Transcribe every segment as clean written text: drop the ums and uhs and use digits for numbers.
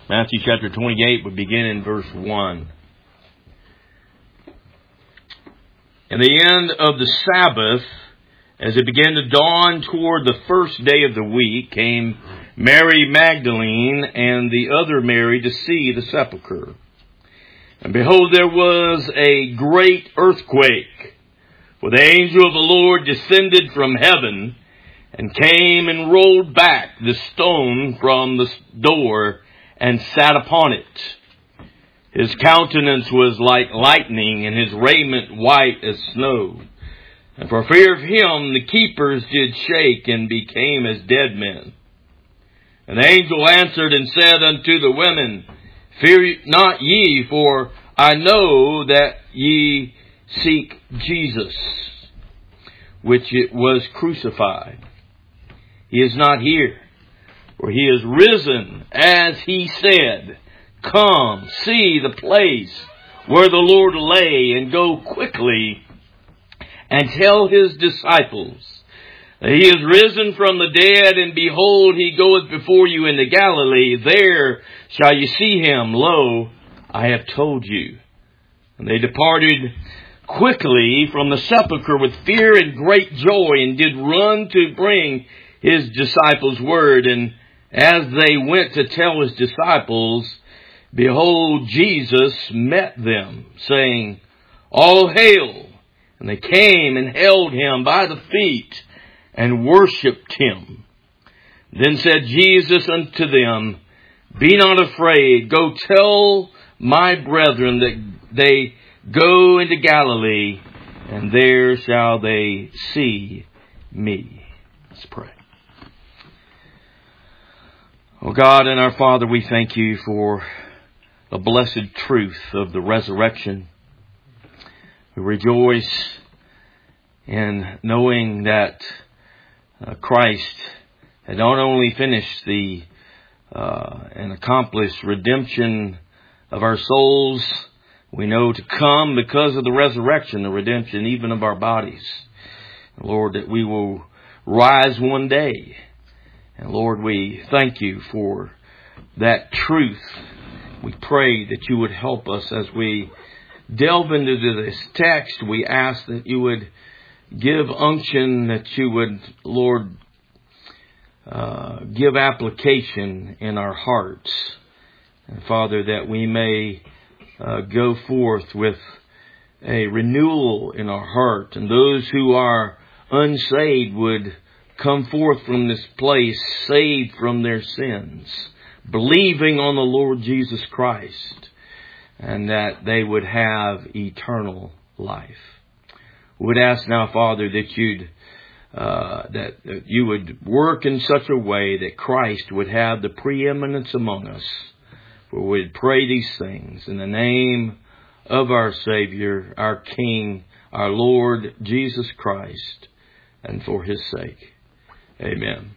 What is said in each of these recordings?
Matthew chapter 28, we begin in verse 1. In the end of the Sabbath, as it began to dawn toward the first day of the week, came Mary Magdalene and the other Mary to see the sepulchre. And behold, there was a great earthquake, for the angel of the Lord descended from heaven and came and rolled back the stone from the door and sat upon it. His countenance was like lightning, and his raiment white as snow. And for fear of him, the keepers did shake and became as dead men. And the angel answered and said unto the women, Fear not ye, for I know that ye seek Jesus, which it was crucified. He is not here, for he is risen, as he said. Come, see the place where the Lord lay, and go quickly and tell his disciples that he is risen from the dead, and behold, he goeth before you into Galilee. There shall you see him. Lo, I have told you. And they departed quickly from the sepulchre with fear and great joy, and did run to bring his disciples word. And as they went to tell his disciples, behold, Jesus met them, saying, All hail! And they came and held him by the feet and worshipped him. Then said Jesus unto them, Be not afraid. Go tell my brethren that they go into Galilee, and there shall they see me. Let's pray. Oh God and our Father, we thank you for the blessed truth of the resurrection. We rejoice in knowing that Christ had not only finished the and accomplished redemption of our souls, we know to come because of the resurrection, the redemption even of our bodies. Lord, that we will rise one day. And Lord, we thank you for that truth. We pray that you would help us as we delve into this text. We ask that you would give unction, that you would, Lord, give application in our hearts. And Father, that we may go forth with a renewal in our heart. And those who are unsaved would come forth from this place saved from their sins, believing on the Lord Jesus Christ, and that they would have eternal life. We would ask now, Father, that that you would work in such a way that Christ would have the preeminence among us. For we would pray these things in the name of our Savior, our King, our Lord Jesus Christ, and for his sake. Amen.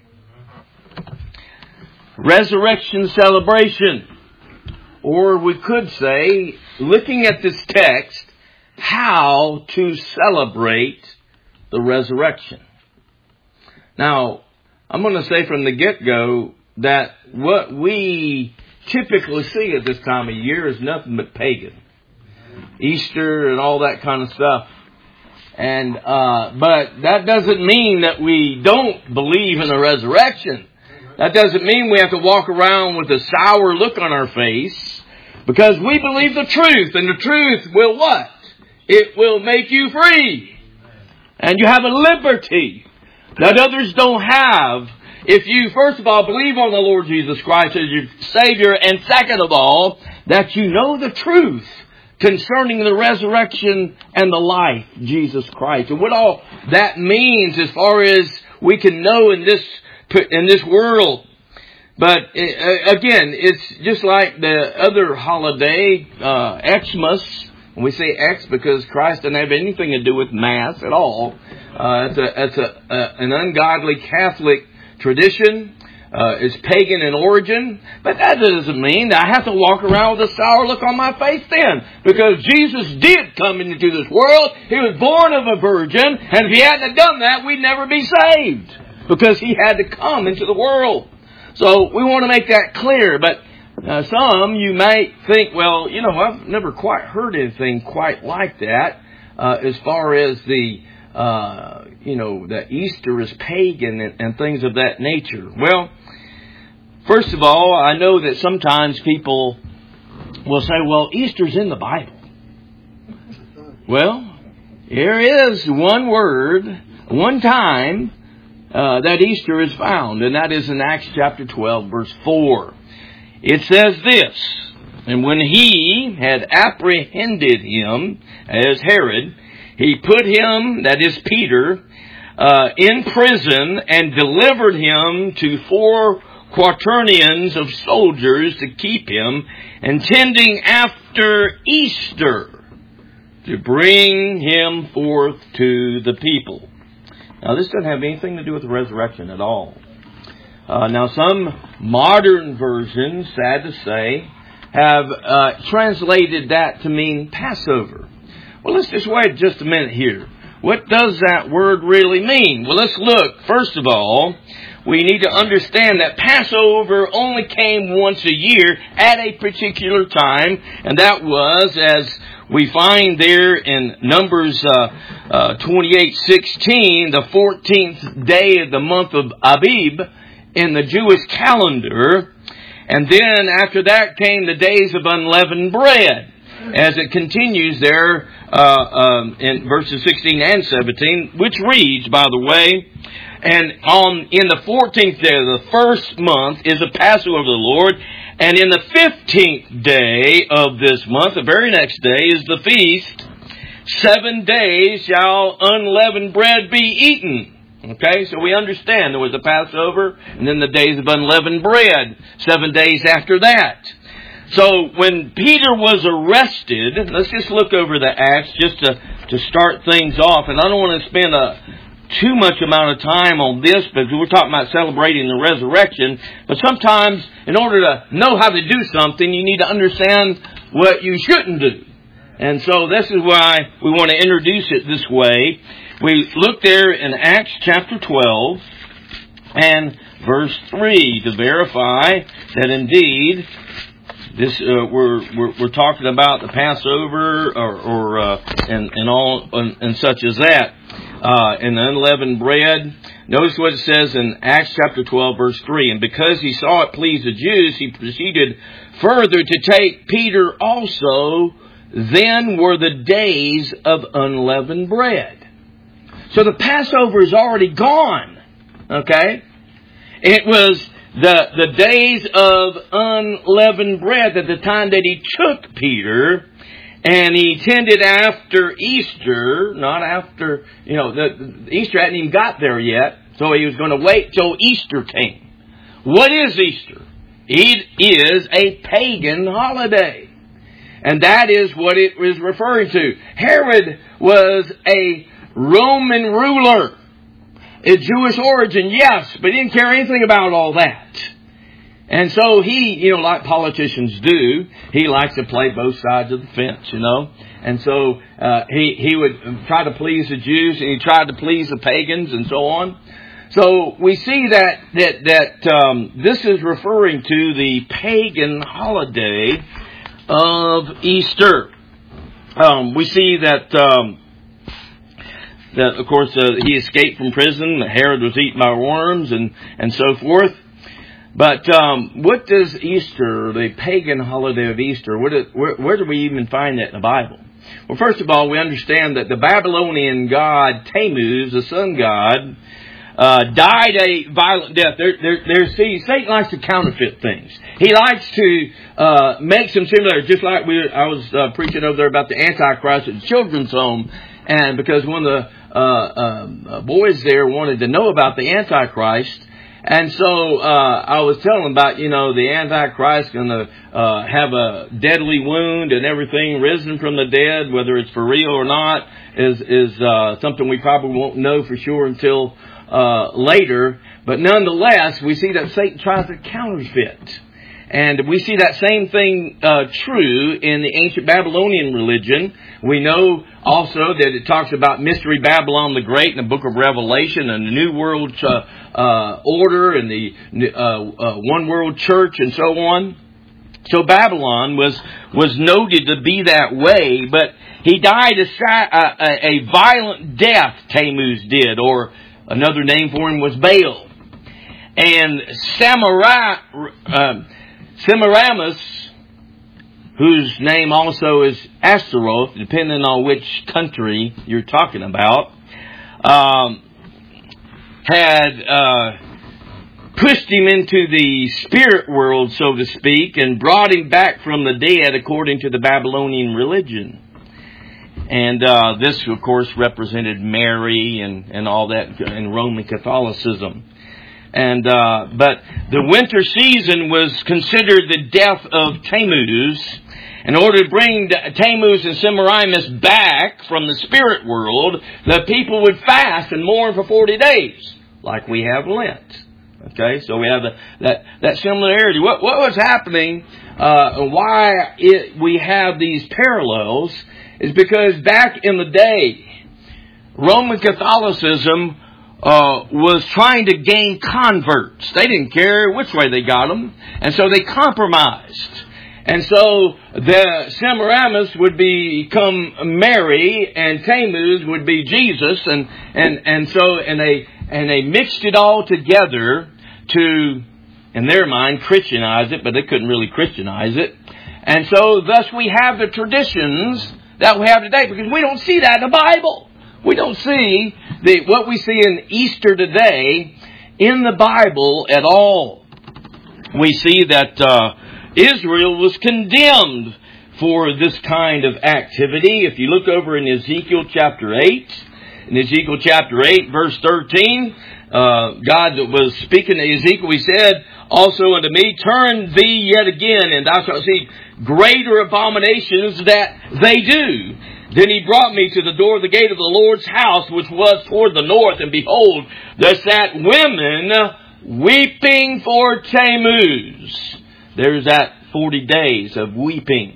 Resurrection celebration. Or we could say, looking at this text, how to celebrate the resurrection. Now, I'm going to say from the get-go that what we typically see at this time of year is nothing but pagan. Easter and all that kind of stuff. And but that doesn't mean that we don't believe in the resurrection. That doesn't mean we have to walk around with a sour look on our face, because we believe the truth, and the truth will what? It will make you free. And you have a liberty that others don't have if you, first of all, believe on the Lord Jesus Christ as your Savior, and second of all, that you know the truth concerning the resurrection and the life, Jesus Christ. And what all that means as far as we can know in this world. But again, it's just like the other holiday, Xmas. And we say X because Christ doesn't have anything to do with Mass at all. It's an ungodly Catholic tradition. It's pagan in origin. But that doesn't mean that I have to walk around with a sour look on my face then. Because Jesus did come into this world. He was born of a virgin. And if he hadn't done that, we'd never be saved. Because he had to come into the world. So we want to make that clear. But Now, some you might think, well, I've never quite heard anything quite like that as far as the that Easter is pagan and things of that nature. Well, first of all, I know that sometimes people will say, well, Easter's in the Bible. Well, here is one word, one time that Easter is found, and that is in Acts chapter 12, verse 4. It says this, "And when he had apprehended him," as Herod, "he put him," that is Peter, "in prison and delivered him to 4 quaternions of soldiers to keep him, intending after Easter to bring him forth to the people." Now, this doesn't have anything to do with the resurrection at all. Now, some modern versions, sad to say, have translated that to mean Passover. Well, let's just wait just a minute here. What does that word really mean? Well, let's look. First of all, we need to understand that Passover only came once a year at a particular time, and that was, as we find there in Numbers 28:16, the 14th day of the month of Abib in the Jewish calendar. And then after that came the days of unleavened bread, as it continues there in verses 16 and 17, which reads, by the way, "And in the 14th day of the first month is the Passover of the Lord, and in the 15th day of this month," the very next day, "is the feast. 7 days shall unleavened bread be eaten." Okay, so we understand there was a Passover, and then the days of unleavened bread, 7 days after that. So when Peter was arrested, let's just look over the Acts just to start things off. And I don't want to spend too much amount of time on this, because we're talking about celebrating the resurrection. But sometimes, in order to know how to do something, you need to understand what you shouldn't do. And so this is why we want to introduce it this way. We look there in Acts chapter 12 and verse 3 to verify that indeed this we're talking about the Passover and all and such as that, and the unleavened bread. Notice what it says in Acts chapter 12 verse 3. "And because he saw it pleased the Jews, he proceeded further to take Peter also. Then were the days of unleavened bread." So the Passover is already gone. Okay? It was the days of unleavened bread at the time that he took Peter, and he tended after Easter, not after, Easter hadn't even got there yet, so he was going to wait till Easter came. What is Easter? It is a pagan holiday. And that is what it was referring to. Herod was a Roman ruler. A Jewish origin, yes, but he didn't care anything about all that. And so he, like politicians do, he likes to play both sides of the fence, And so he would try to please the Jews, and he tried to please the pagans, and so on. So we see that this is referring to the pagan holiday of Easter. We see that of course, he escaped from prison. Herod was eaten by worms and so forth. But what does Easter, the pagan holiday of Easter, where do we even find that in the Bible? Well, first of all, we understand that the Babylonian god Tammuz, the sun god, died a violent death. Satan likes to counterfeit things. He likes to make some similar, just like I was preaching over there about the Antichrist at the children's home, and because one of the boys there wanted to know about the Antichrist, and so I was telling them about, the Antichrist going to have a deadly wound and everything, risen from the dead, whether it's for real or not, is something we probably won't know for sure until later. But nonetheless, we see that Satan tries to counterfeit. And we see that same thing true in the ancient Babylonian religion. We know also that it talks about Mystery Babylon the Great in the book of Revelation, and the New World Order, and the One World Church, and so on. So Babylon was noted to be that way, but he died a violent death, Tammuz did, or another name for him was Baal. And Semiramis, whose name also is Astaroth, depending on which country you're talking about, had pushed him into the spirit world, so to speak, and brought him back from the dead according to the Babylonian religion. And this, of course, represented Mary and all that in Roman Catholicism. And but the winter season was considered the death of Tammuz. In order to bring Tammuz and Semiramis back from the spirit world, the people would fast and mourn for 40 days, like we have Lent. Okay, so we have that similarity. What was happening, why we have these parallels, is because back in the day, Roman Catholicism was trying to gain converts. They didn't care which way they got them, and so they compromised. And so the Semiramis would become Mary, and Tammuz would be Jesus, and they mixed it all together to, in their mind, Christianize it, but they couldn't really Christianize it. And so thus we have the traditions that we have today, because we don't see that in the Bible. We don't see what we see in Easter today in the Bible at all. We see that Israel was condemned for this kind of activity. If you look over in Ezekiel chapter 8, in Ezekiel chapter 8, verse 13, God was speaking to Ezekiel. He said, "Also unto me, turn thee yet again, and thou shalt see greater abominations that they do." Then he brought me to the door of the gate of the Lord's house, which was toward the north, and behold, there sat women weeping for Tammuz. There's that 40 days of weeping.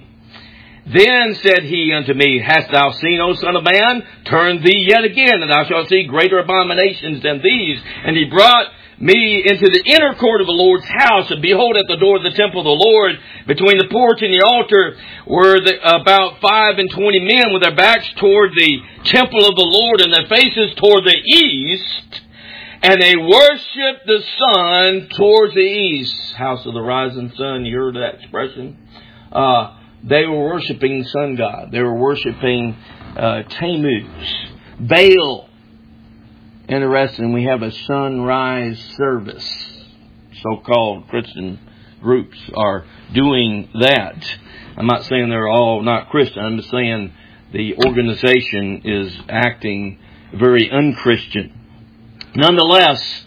Then said he unto me, "Hast thou seen, O son of man? Turn thee yet again, and thou shalt see greater abominations than these." And he brought me into the inner court of the Lord's house, and behold, at the door of the temple of the Lord, between the porch and the altar, were about 25 men with their backs toward the temple of the Lord, and their faces toward the east. And they worshiped the sun towards the east. House of the rising sun, you heard that expression? They were worshiping the sun god. They were worshiping Tammuz. Baal. Interesting, we have a sunrise service. So-called Christian groups are doing that. I'm not saying they're all not Christian. I'm just saying the organization is acting very unchristian. Nonetheless,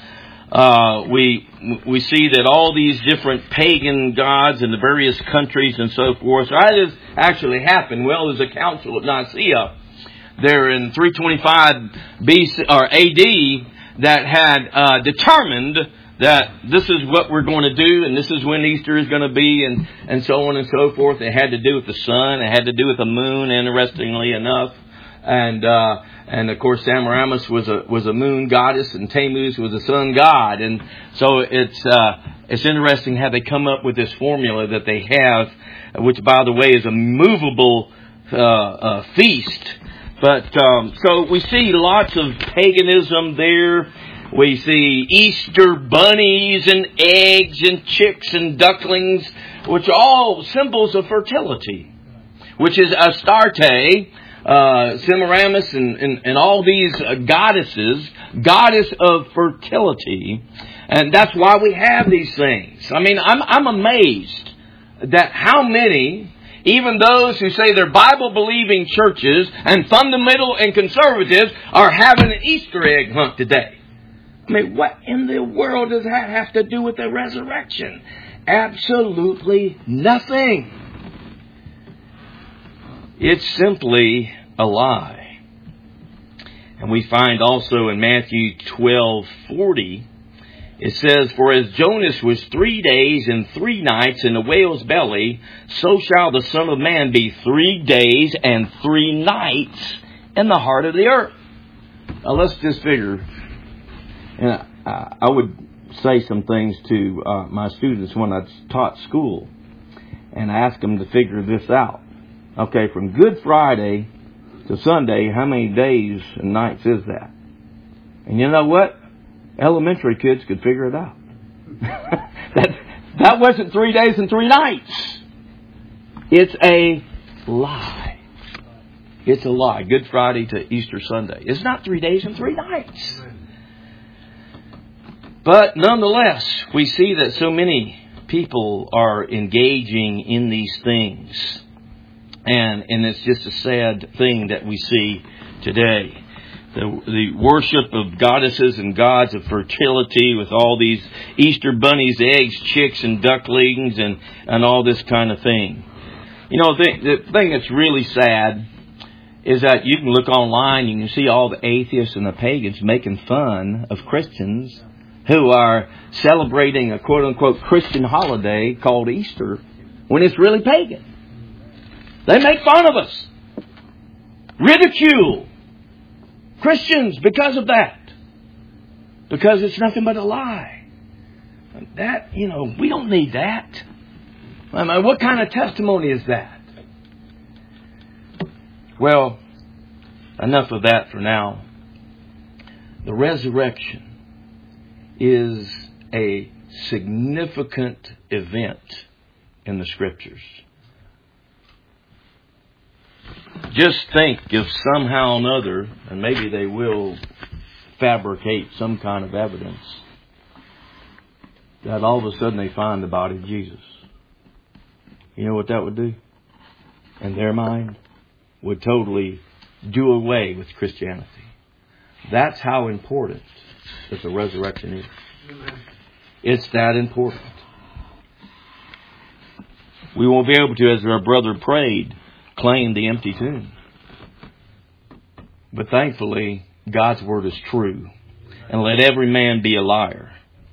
we see that all these different pagan gods in the various countries and so forth. So how does this actually happen? Well, there's a council of Nicaea there in 325 BC or AD that had determined that this is what we're going to do, and this is when Easter is going to be, and so on and so forth. It had to do with the sun. It had to do with the moon, interestingly enough. And of course, Semiramis was a moon goddess, and Tammuz was a sun god. And so it's interesting how they come up with this formula that they have, which, by the way, is a movable feast. But so we see lots of paganism there. We see Easter bunnies and eggs and chicks and ducklings, which are all symbols of fertility, which is Astarte, Semiramis, and all these goddesses, goddess of fertility. And that's why we have these things. I mean, I'm amazed that how many, even those who say they're Bible-believing churches and fundamental and conservatives, are having an Easter egg hunt today. I mean, what in the world does that have to do with the resurrection? Absolutely nothing. It's simply a lie. And we find also in Matthew 12:40, it says, "For as Jonas was 3 days and 3 nights in the whale's belly, so shall the Son of Man be 3 days and 3 nights in the heart of the earth." Now let's just figure. And I would say some things to my students when I taught school. and ask them to figure this out. Okay, from Good Friday to Sunday, how many days and nights is that? And you know what? Elementary kids could figure it out. that wasn't 3 days and 3 nights. It's a lie. It's a lie. Good Friday to Easter Sunday. It's not 3 days and 3 nights. But nonetheless, we see that so many people are engaging in these things. And it's just a sad thing that we see today. The worship of goddesses and gods of fertility with all these Easter bunnies, eggs, chicks, and ducklings and all this kind of thing. You know, the thing that's really sad is that you can look online, you can see all the atheists and the pagans making fun of Christians who are celebrating a quote-unquote Christian holiday called Easter when it's really pagan. They make fun of us. Ridicule Christians because of that. Because it's nothing but a lie. That, you know, we don't need that. I mean, what kind of testimony is that? Well, enough of that for now. The resurrection is a significant event in the Scriptures. Just think if somehow or another, and maybe they will fabricate some kind of evidence, that all of a sudden they find the body of Jesus. You know what that would do? In their mind, would totally do away with Christianity. That's how important that the resurrection is. It's that important. We won't be able to, as our brother prayed, claim the empty tomb. But thankfully, God's Word is true. And let every man be a liar.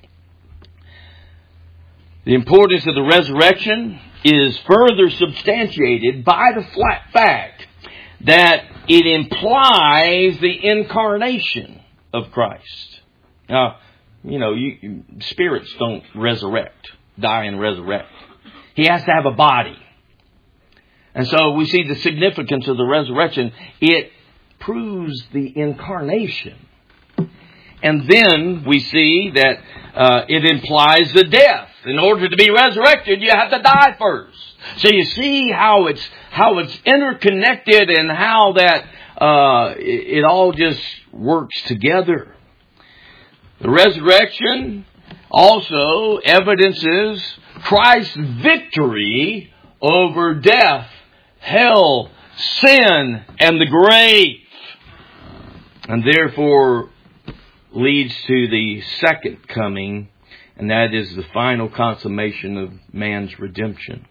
The importance of the resurrection is further substantiated by the flat fact that it implies the incarnation of Christ. Now, you know, spirits don't resurrect, die and resurrect. He has to have a body. And so we see the significance of the resurrection. It proves the incarnation. And then we see that it implies the death. In order to be resurrected, you have to die first. So you see how it's interconnected and how that it all just works together. The resurrection also evidences Christ's victory over death, hell, sin, and the grave. And therefore leads to the second coming, and that is the final consummation of man's redemption.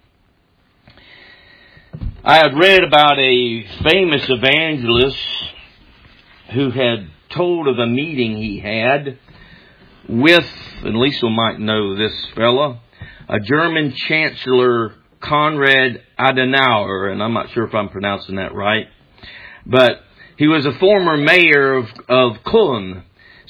I had read about a famous evangelist who had told of a meeting he had with, and Lisa might know this fella, a German Chancellor, Konrad Adenauer, and I'm not sure if I'm pronouncing that right, but he was a former mayor of Cologne,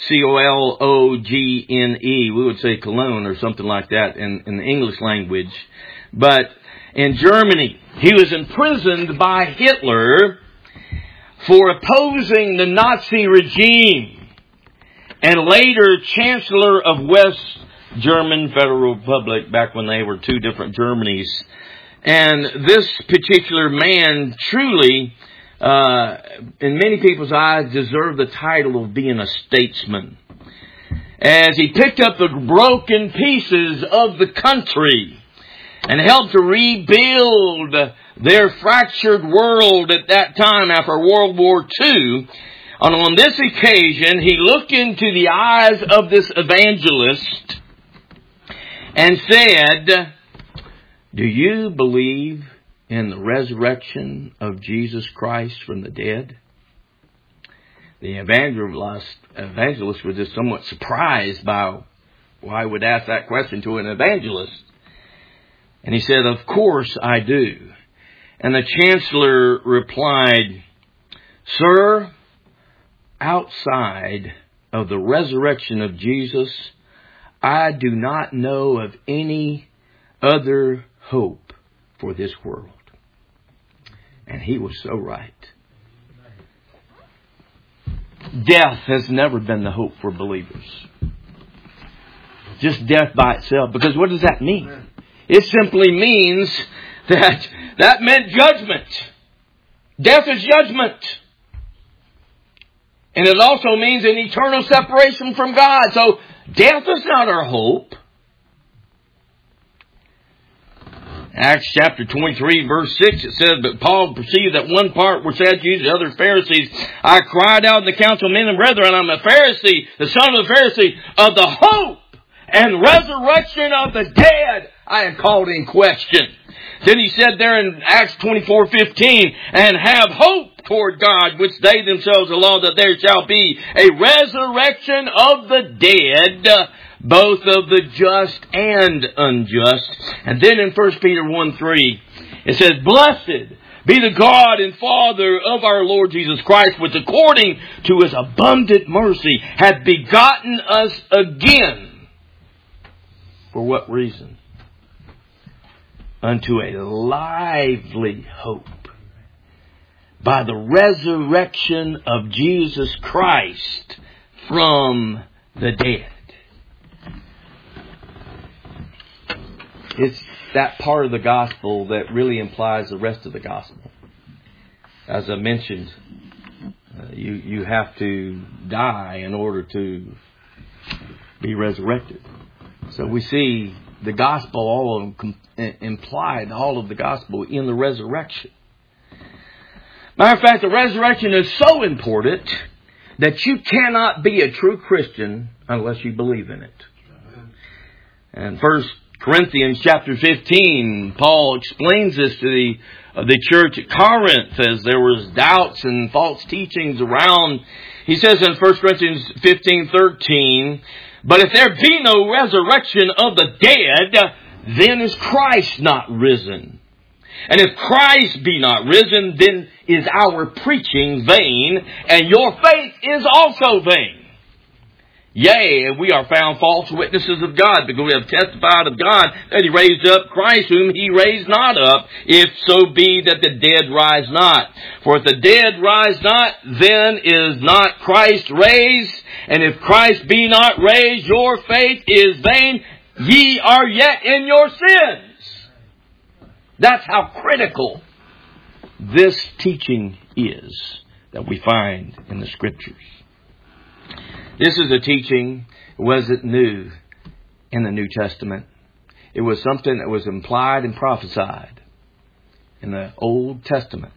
Cologne. We would say Cologne or something like that in the English language. But in Germany, he was imprisoned by Hitler for opposing the Nazi regime, and later Chancellor of West German Federal Republic, back when they were two different Germanys. And this particular man truly, in many people's eyes, deserved the title of being a statesman, as he picked up the broken pieces of the country and helped to rebuild their fractured world at that time after World War II. And on this occasion, he looked into the eyes of this evangelist and said, "Do you believe in the resurrection of Jesus Christ from the dead?" The evangelist was just somewhat surprised by why I would ask that question to an evangelist. And he said, "Of course I do." And the Chancellor replied, "Sir, outside of the resurrection of Jesus, I do not know of any other hope for this world. And he was so right. Death has never been the hope for believers. Just death by itself. Because what does that mean? It simply means that meant judgment. Death is judgment. And it also means an eternal separation from God. So death is not our hope. Acts chapter 23 verse 6 it says, but Paul perceived that one part were Sadducees, the other Pharisees. I cried out in the council of men and brethren, I'm a Pharisee, the son of a Pharisee, of the hope and resurrection of the dead I am called in question. Then he said there in Acts 24:15, and have hope toward God, which they themselves allow that there shall be a resurrection of the dead, both of the just and unjust. And then in 1 Peter 1:3, it says, blessed be the God and Father of our Lord Jesus Christ, which according to His abundant mercy hath begotten us again. For what reason? Unto a lively hope by the resurrection of Jesus Christ from the dead. It's that part of the gospel that really implies the rest of the gospel. As I mentioned, you have to die in order to be resurrected. So we see the gospel all implied, all of the gospel in the resurrection. Matter of fact, the resurrection is so important that you cannot be a true Christian unless you believe in it. And 1 Corinthians chapter 15, Paul explains this to the church at Corinth as there was doubts and false teachings around. He says in 1 Corinthians 15:13, but if there be no resurrection of the dead, then is Christ not risen. And if Christ be not risen, then is our preaching vain, and your faith is also vain. Yea, we are found false witnesses of God, because we have testified of God that He raised up Christ, whom He raised not up, if so be that the dead rise not. For if the dead rise not, then is not Christ raised. And if Christ be not raised, your faith is vain. Ye are yet in your sins. That's how critical this teaching is that we find in the Scriptures. This is a teaching that wasn't new in the New Testament. It was something that was implied and prophesied in the Old Testament.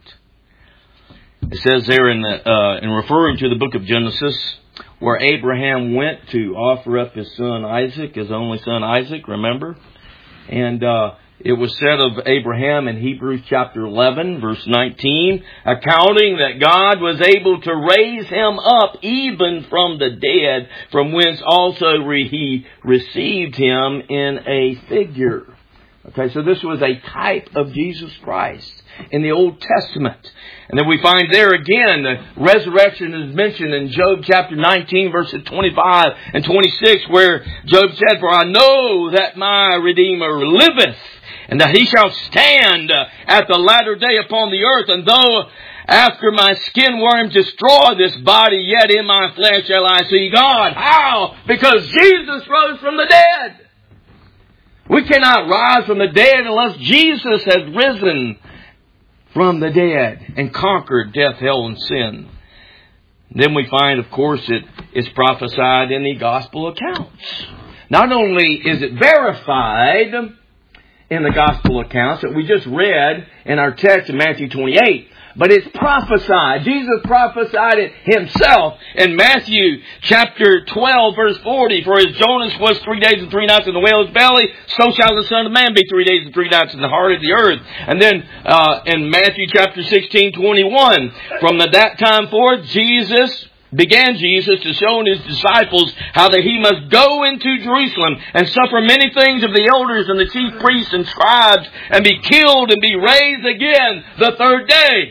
It says there in referring to the book of Genesis, where Abraham went to offer up his son Isaac, his only son Isaac, remember? And it was said of Abraham in Hebrews chapter 11, verse 19, accounting that God was able to raise him up even from the dead, from whence also He received him in a figure. Okay, so this was a type of Jesus Christ in the Old Testament. And then we find there again, the resurrection is mentioned in Job chapter 19, verses 25 and 26, where Job said, for I know that my Redeemer liveth, and that He shall stand at the latter day upon the earth. And though after my skin worms destroy this body, yet in my flesh shall I see God. How? Because Jesus rose from the dead. We cannot rise from the dead unless Jesus has risen from the dead and conquered death, hell, and sin. Then we find, of course, it is prophesied in the gospel accounts. Not only is it verified in the gospel accounts that we just read in our text in Matthew 28, but it's prophesied. Jesus prophesied it Himself in Matthew chapter 12, verse 40. For as Jonas was 3 days and 3 nights in the whale's belly, so shall the Son of Man be 3 days and 3 nights in the heart of the earth. And then in Matthew chapter 16:21, from that time forth, Jesus to show His disciples how that He must go into Jerusalem and suffer many things of the elders and the chief priests and scribes, and be killed and be raised again the third day.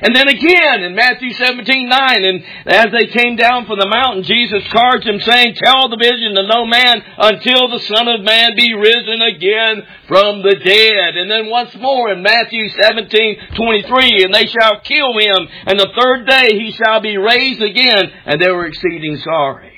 And then again in Matthew 17:9, and as they came down from the mountain, Jesus charged them, saying, tell the vision to no man until the Son of Man be risen again from the dead. And then once more in Matthew 17:23, and they shall kill him, and the third day he shall be raised again. And they were exceeding sorry.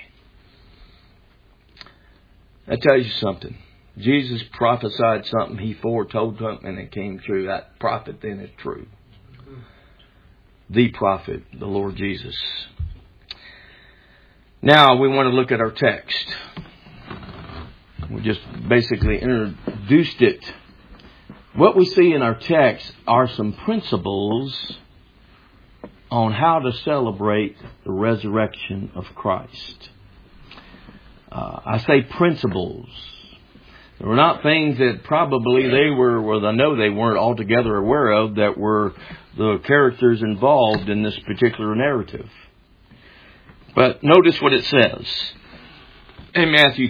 That tells you something. Jesus prophesied something. He foretold something and it came true. That prophet then is true. The prophet, the Lord Jesus. Now we want to look at our text. We just basically introduced it. What we see in our text are some principles on how to celebrate the resurrection of Christ. I say principles. They were not things that probably they were, well, I know they weren't altogether aware of, that were the characters involved in this particular narrative. But notice what it says in Matthew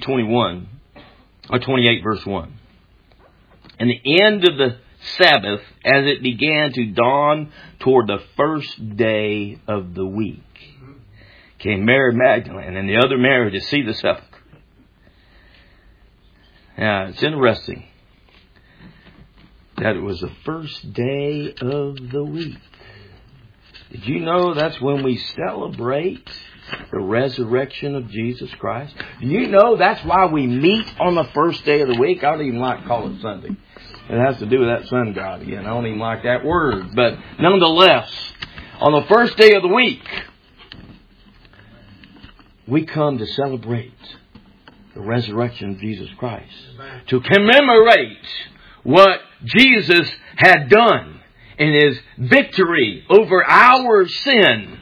28 verse 1. And the end of the Sabbath, as it began to dawn toward the first day of the week, came Mary Magdalene and the other Mary to see the sepulchre. Now, it's interesting that it was the first day of the week. Did you know that's when we celebrate the resurrection of Jesus Christ? Do you know that's why we meet on the first day of the week? I don't even like to call it Sunday. It has to do with that sun god again. I don't even like that word. But nonetheless, on the first day of the week, we come to celebrate the resurrection of Jesus Christ. To commemorate what Jesus had done in His victory over our sin.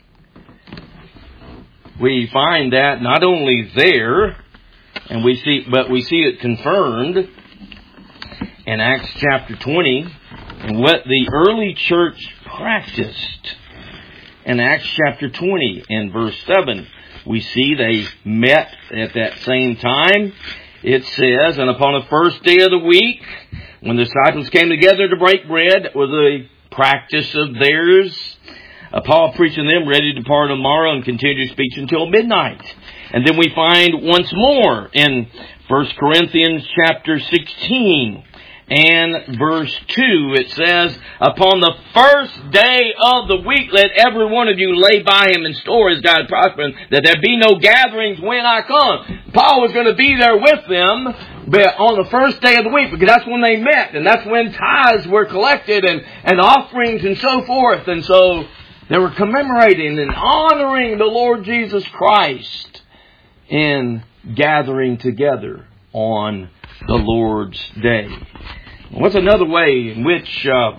We find that not only there, but we see it confirmed in Acts chapter 20, and what the early church practiced. In Acts chapter 20 and verse 7, we see they met at that same time. It says, and upon the first day of the week, when the disciples came together to break bread, it was a practice of theirs. Paul preaching them, ready to depart tomorrow, and continued to speak until midnight. And then we find once more in 1 Corinthians chapter 16 and verse 2, it says, upon the first day of the week, let every one of you lay by him and store as God prosper, that there be no gatherings when I come. Paul was going to be there with them on the first day of the week, because that's when they met, and that's when tithes were collected, and offerings and so forth. And so they were commemorating and honoring the Lord Jesus Christ in gathering together on the Lord's day. What's another way in which, as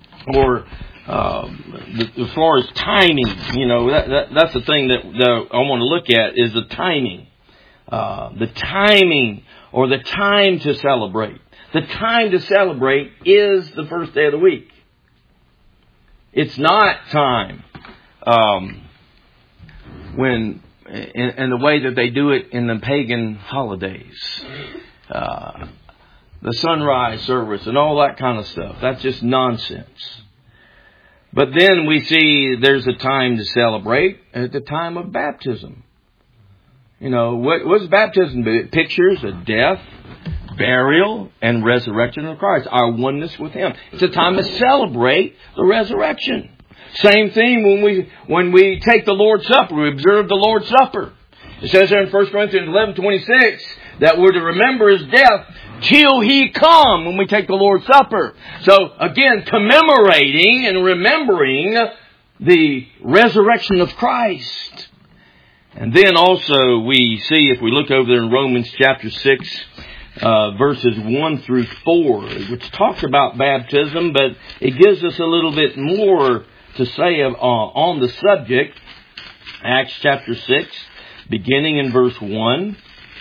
far as timing, that's the thing that I want to look at, is the timing. The timing, or the time to celebrate. The time to celebrate is the first day of the week. It's not time when, in the way that they do it in the pagan holidays. The sunrise service and all that kind of stuff. That's just nonsense. But then we see there's a time to celebrate at the time of baptism. What's baptism? Pictures of death, burial, and resurrection of Christ. Our oneness with Him. It's a time to celebrate the resurrection. Same thing when we take the Lord's Supper. We observe the Lord's Supper. It says there in 1 Corinthians 11:26 that we're to remember His death till He come when we take the Lord's Supper. So again, commemorating and remembering the resurrection of Christ. And then also we see, if we look over there in Romans chapter 6, verses 1 through 4, which talks about baptism, but it gives us a little bit more to say on the subject. Acts chapter 6, beginning in verse 1.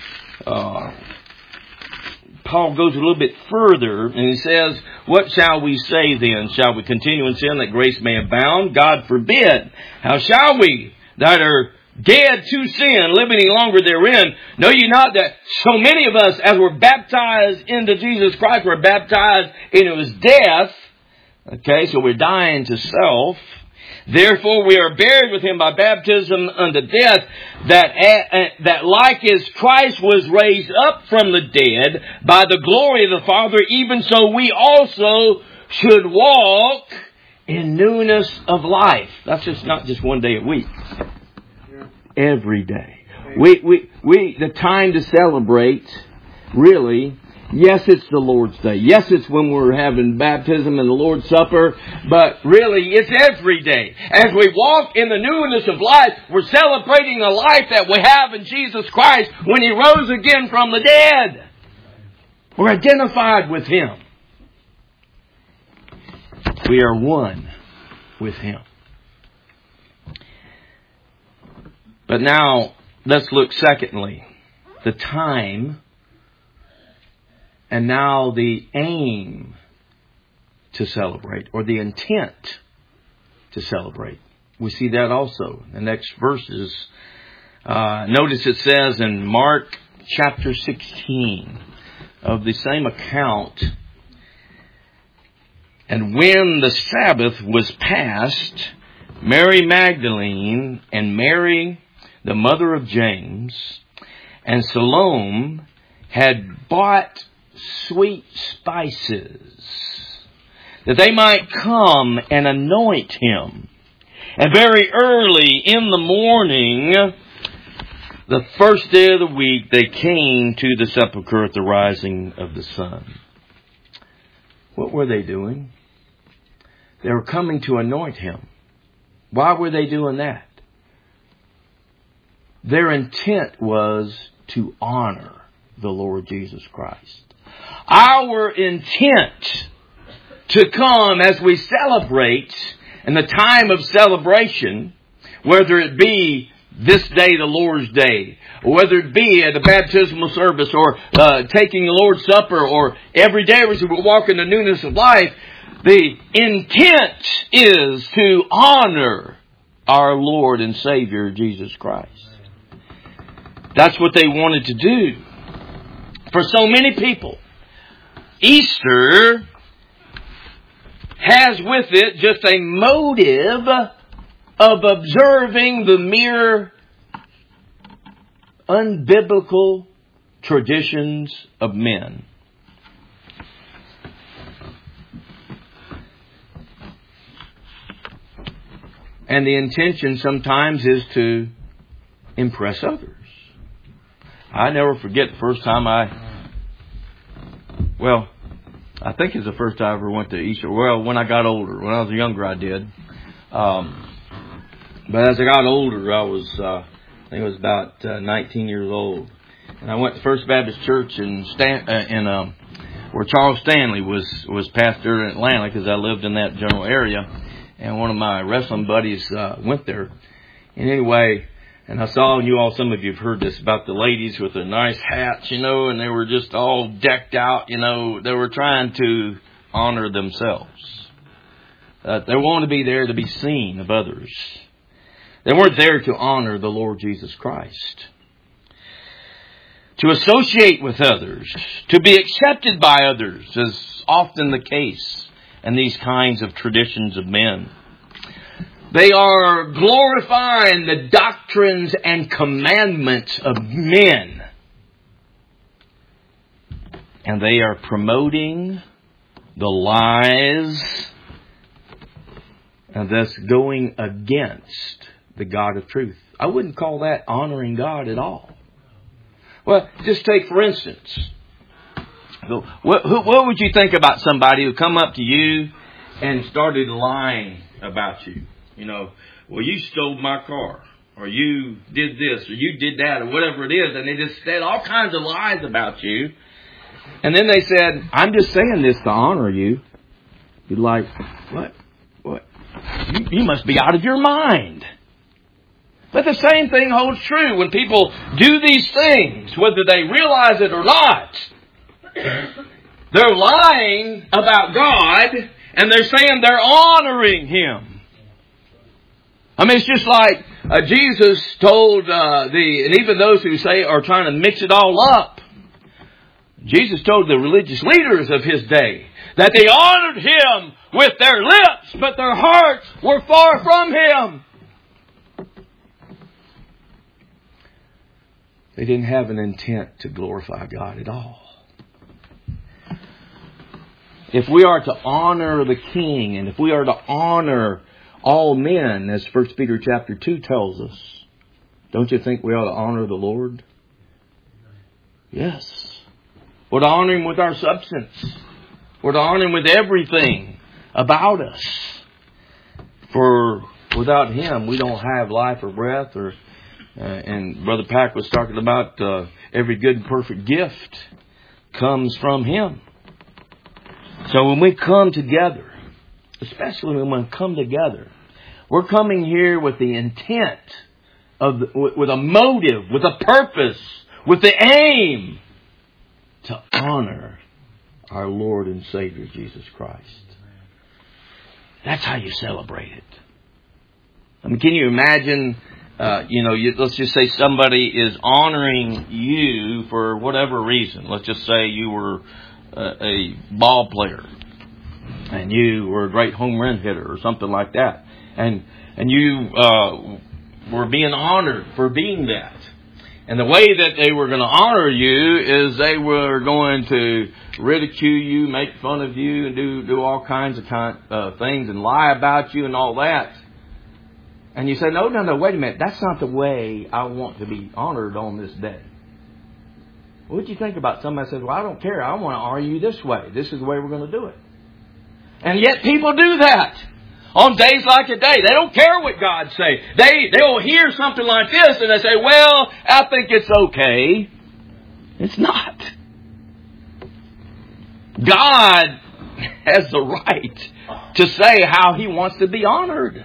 Paul goes a little bit further, and he says, what shall we say then? Shall we continue in sin that grace may abound? God forbid. How shall we that are dead to sin, live any longer therein? Know ye not that so many of us, as were baptized into Jesus Christ, were baptized into His death? Okay, so we're dying to self. Therefore we are buried with Him by baptism unto death, that like as Christ was raised up from the dead by the glory of the Father, even so we also should walk in newness of life. That's just not just one day a week. Every day. The time to celebrate, really, yes, it's the Lord's Day. Yes, it's when we're having baptism and the Lord's Supper. But really, it's every day. As we walk in the newness of life, we're celebrating the life that we have in Jesus Christ when He rose again from the dead. We're identified with Him. We are one with Him. But now, let's look secondly. The time. And now the aim to celebrate, or the intent to celebrate. We see that also in the next verses. Notice it says in Mark chapter 16 of the same account, and when the Sabbath was past, Mary Magdalene and Mary, the mother of James, and Salome had bought sweet spices, that they might come and anoint Him. And very early in the morning, the first day of the week, they came to the sepulchre at the rising of the sun. What were they doing? They were coming to anoint Him. Why were they doing that? Their intent was to honor the Lord Jesus Christ. Our intent to come as we celebrate in the time of celebration, whether it be this day, the Lord's Day, or whether it be at a baptismal service, or taking the Lord's Supper, or every day as we walk in the newness of life, the intent is to honor our Lord and Savior, Jesus Christ. That's what they wanted to do. For so many people, Easter has with it just a motive of observing the mere unbiblical traditions of men. And the intention sometimes is to impress others. I never forget the first time I think it's the first time I ever went to Easter. Well, when I got older. When I was younger, I did. But as I got older, I think I was about 19 years old. And I went to First Baptist Church where Charles Stanley was pastor in Atlanta, because I lived in that general area. And one of my wrestling buddies went there. And anyway, and I saw, some of you have heard this about the ladies with their nice hats, and they were just all decked out, They were trying to honor themselves. They wanted to be there to be seen of others. They weren't there to honor the Lord Jesus Christ. To associate with others. To be accepted by others is often the case in these kinds of traditions of men. They are glorifying the doctrines and commandments of men. And they are promoting the lies and thus going against the God of truth. I wouldn't call that honoring God at all. Well, just take for instance, what would you think about somebody who come up to you and started lying about you? Well, you stole my car, or you did this, or you did that, or whatever it is. And they just said all kinds of lies about you. And then they said, I'm just saying this to honor you. You're like, what? You must be out of your mind. But the same thing holds true when people do these things, whether they realize it or not. They're lying about God, and they're saying they're honoring Him. It's just like Jesus told and even those who say are trying to mix it all up. Jesus told the religious leaders of His day that they honored Him with their lips, but their hearts were far from Him. They didn't have an intent to glorify God at all. If we are to honor the King, and if we are to honor all men, as 1 Peter chapter 2 tells us, don't you think we ought to honor the Lord? Yes. We're to honor Him with our substance. We're to honor Him with everything about us. For without Him, we don't have life or breath. And Brother Pack was talking about every good and perfect gift comes from Him. So when we come together, especially when we come together, we're coming here with the intent with a motive, with a purpose, with the aim to honor our Lord and Savior Jesus Christ. That's how you celebrate it. I mean, can you imagine, let's just say somebody is honoring you for whatever reason. Let's just say you were a ball player and you were a great home run hitter or something like that. And you were being honored for being that. And the way that they were going to honor you is they were going to ridicule you, make fun of you, and do all kinds of things and lie about you and all that. And you say, no, wait a minute. That's not the way I want to be honored on this day. What would you think about somebody that says, well, I don't care. I want to honor you this way. This is the way we're going to do it. And yet people do that. On days like today, they don't care what God say. They'll hear something like this and they say, well, I think it's okay. It's not. God has the right to say how He wants to be honored.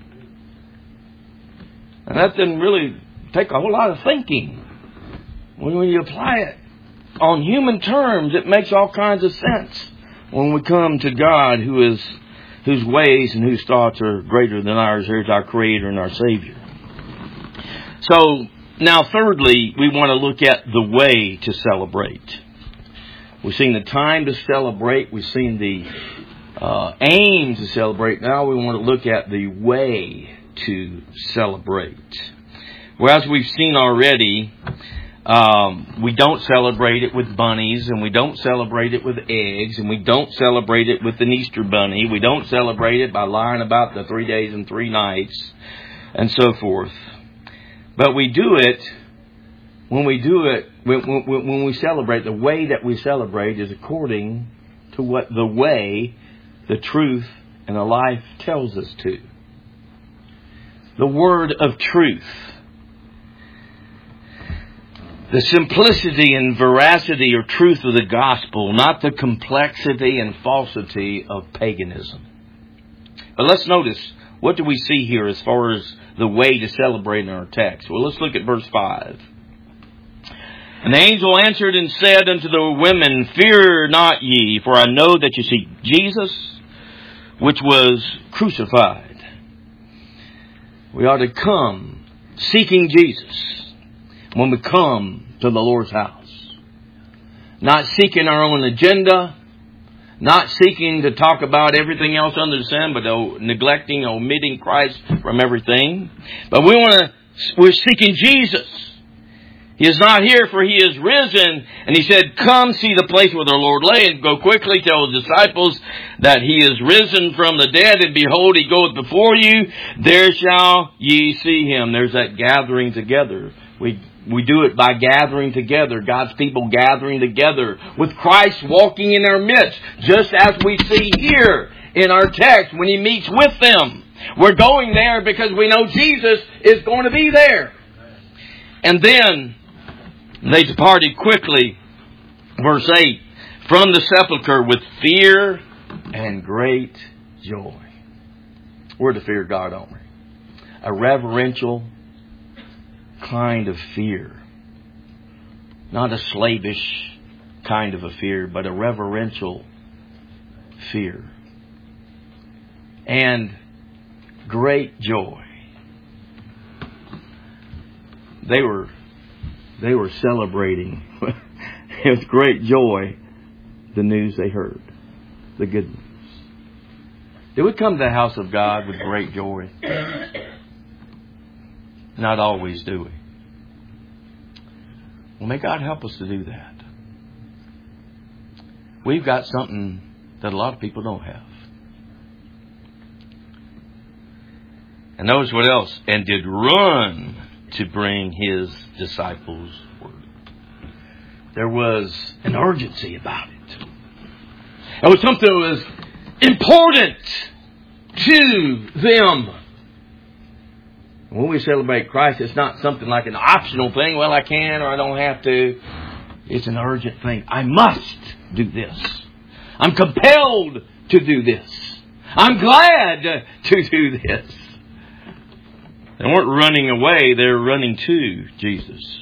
And that doesn't really take a whole lot of thinking. When you apply it on human terms, it makes all kinds of sense when we come to God, whose ways and whose thoughts are greater than ours. Here's our Creator and our Savior. So, now thirdly, we want to look at the way to celebrate. We've seen the time to celebrate. We've seen the aim to celebrate. Now we want to look at the way to celebrate. Well, as we've seen already, we don't celebrate it with bunnies, and we don't celebrate it with eggs, and we don't celebrate it with an Easter bunny. We don't celebrate it by lying about the 3 days and 3 nights, and so forth. But we do it when we celebrate. The way that we celebrate is according to what the way, the truth, and the life tells us to. The word of truth. The simplicity and veracity or truth of the gospel, not the complexity and falsity of paganism. But let's notice, what do we see here as far as the way to celebrate in our text? Well, let's look at verse 5. And the angel answered and said unto the women, Fear not ye, for I know that you seek Jesus, which was crucified. We are to come seeking Jesus when we come to the Lord's house. Not seeking our own agenda. Not seeking to talk about everything else under the sun, but neglecting, omitting Christ from everything. But we're seeking Jesus. He is not here, for He is risen. And He said, Come see the place where the Lord lay, and go quickly tell the disciples that He is risen from the dead. And behold, He goeth before you. There shall ye see Him. There's that gathering together. We do it by gathering together, God's people gathering together with Christ walking in our midst, just as we see here in our text when He meets with them. We're going there because we know Jesus is going to be there. And then they departed quickly, verse 8, from the sepulchre with fear and great joy. We're to fear God, aren't we? A reverential kind of fear. Not a slavish kind of a fear, but a reverential fear. And great joy. They were celebrating with great joy the news they heard. the good news. Do we come to the house of God with great joy? Not always, do we? Well, may God help us to do that. We've got something that a lot of people don't have. And notice what else? And did run to bring his disciples word. There was an urgency about it. It was something that was important to them. When we celebrate Christ, it's not something like an optional thing. Well, I can or I don't have to. It's an urgent thing. I must do this. I'm compelled to do this. I'm glad to do this. They weren't running away. They were running to Jesus.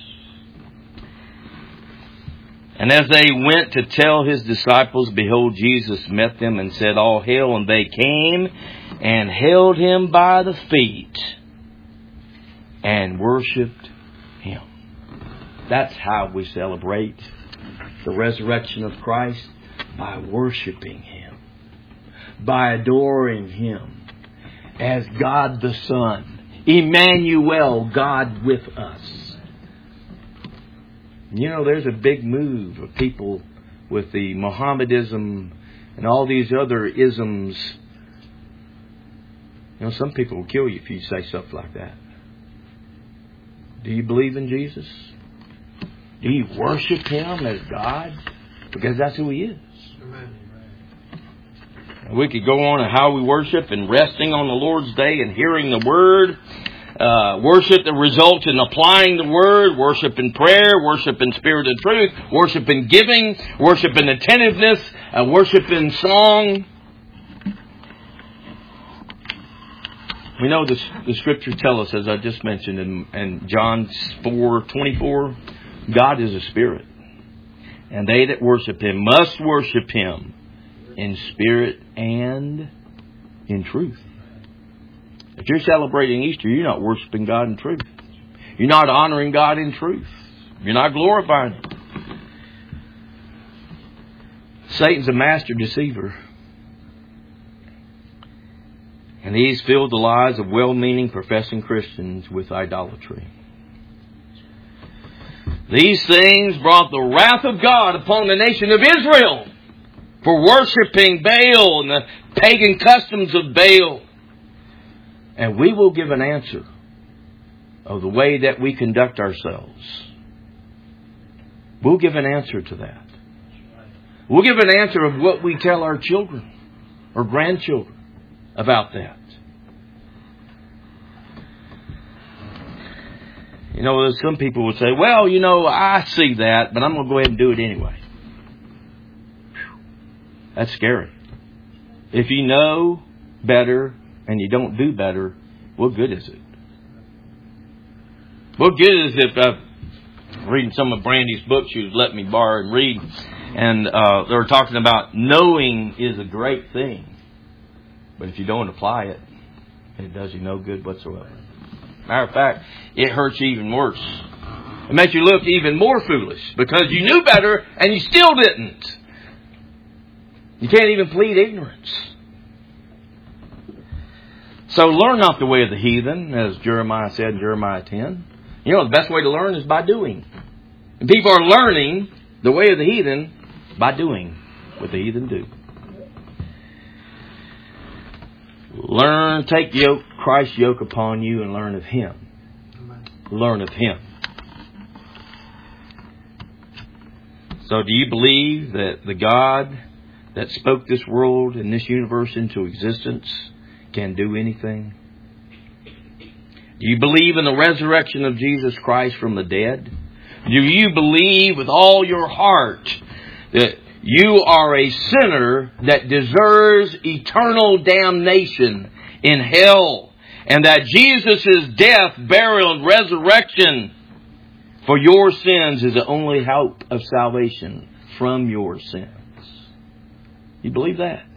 And as they went to tell his disciples, behold, Jesus met them and said, all hail. And they came and held him by the feet and worshipped him. That's how we celebrate the resurrection of Christ, by worshiping him, by adoring him as God the Son, Emmanuel, God with us. You know, there's a big move of people with the Mohammedanism and all these other isms. You know, some people will kill you if you say stuff like that. Do you believe in Jesus? Do you worship him as God? Because that's who he is. Amen. We could go on and how we worship and resting on the Lord's day and hearing the Word. Worship that results in applying the Word. Worship in prayer. Worship in spirit and truth. Worship in giving. Worship in attentiveness. Worship in song. We know the Scriptures tell us, as I just mentioned in John 4:24, God is a spirit. And they that worship him must worship him in spirit and in truth. If you're celebrating Easter, you're not worshiping God in truth. You're not honoring God in truth. You're not glorifying him. Satan's a master deceiver. And he's filled the lives of well-meaning, professing Christians with idolatry. These things brought the wrath of God upon the nation of Israel for worshiping Baal and the pagan customs of Baal. And we will give an answer of the way that we conduct ourselves. We'll give an answer to that. We'll give an answer of what we tell our children or grandchildren about that. You know, some people would say, well, you know, I see that, but I'm going to go ahead and do it anyway. Whew. That's scary. If you know better and you don't do better, what good is it? What good is it if I'm reading some of Brandy's books she was letting me borrow and read, and they were talking about knowing is a great thing. But if you don't apply it, it does you no good whatsoever. Matter of fact, it hurts you even worse. It makes you look even more foolish because you knew better and you still didn't. You can't even plead ignorance. So learn not the way of the heathen, as Jeremiah said in Jeremiah 10. You know, the best way to learn is by doing. And people are learning the way of the heathen by doing what the heathen do. Learn, take Christ's yoke upon you and learn of him. Learn of him. So do you believe that the God that spoke this world and this universe into existence can do anything? Do you believe in the resurrection of Jesus Christ from the dead? Do you believe with all your heart that you are a sinner that deserves eternal damnation in hell, and that Jesus' death, burial, and resurrection for your sins is the only hope of salvation from your sins? You believe that?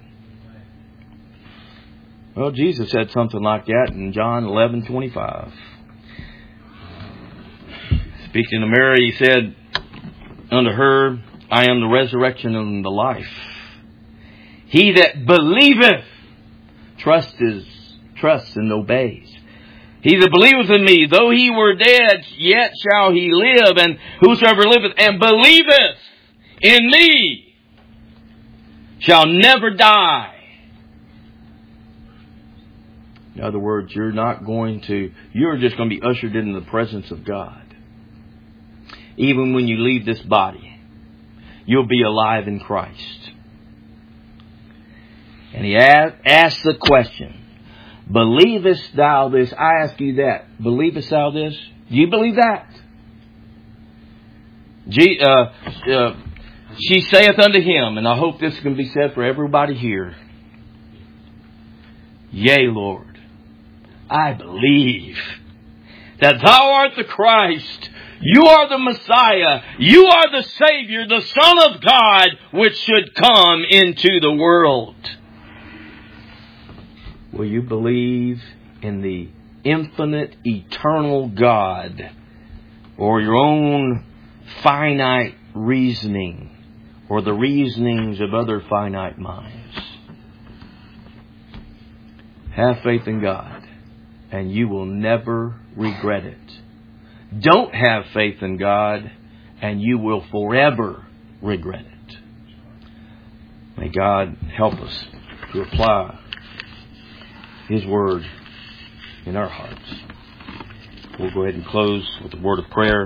Well, Jesus said something like that in John 11:25. Speaking to Mary, he said unto her, I am the resurrection and the life. He that believeth, trusts and obeys. He that believeth in me, though he were dead, yet shall he live. And whosoever liveth and believeth in me shall never die. In other words, you're just going to be ushered into the presence of God. Even when you leave this body, you'll be alive in Christ. And he asks the question, believest thou this? I ask you that. Believest thou this? Do you believe that? She saith unto him, and I hope this can be said for everybody here, Yea, Lord, I believe that thou art the Christ. You are the Messiah. You are the Savior, the Son of God, which should come into the world. Will you believe in the infinite, eternal God, or your own finite reasoning, or the reasonings of other finite minds? Have faith in God, and you will never regret it. Don't have faith in God, and you will forever regret it. May God help us to apply His Word in our hearts. We'll go ahead and close with a word of prayer.